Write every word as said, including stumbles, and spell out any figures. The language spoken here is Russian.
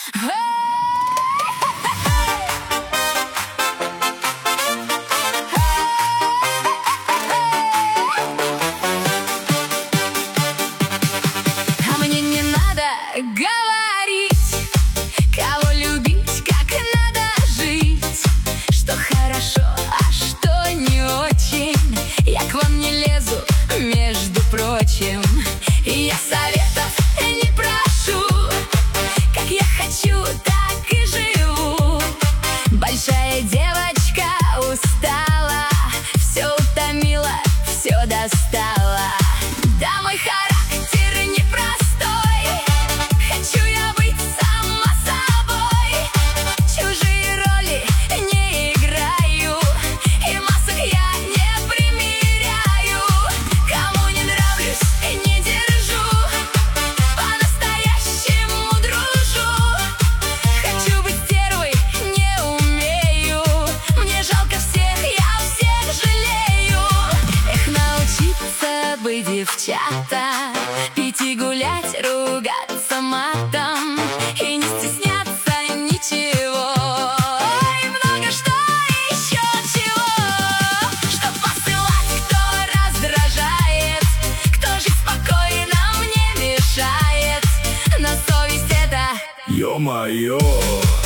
А мне не надо говорить, кого любить, как надо жить, что хорошо, а что не очень. Я к вам не лезу, между прочим, и я советов не прошу. Как я хочу, так и живу. Большая девочка устала, все утомила, все достала. Да, мой характер непростой, хочу я быть сама собой. Чужие роли не играю, и масок я не примеряю. Кому не нравлюсь, не держу, по-настоящему дружу. Хочу быть стервой, не умею, мне жалко всех, я всех жалею. Эх, научиться быть девчата, пить и гулять, ругаться матом и не стесняться ничего. Ой, много что еще чего, чтоб посылать, кто раздражает, кто жить спокойно мне мешает. На совесть это Ё-моё!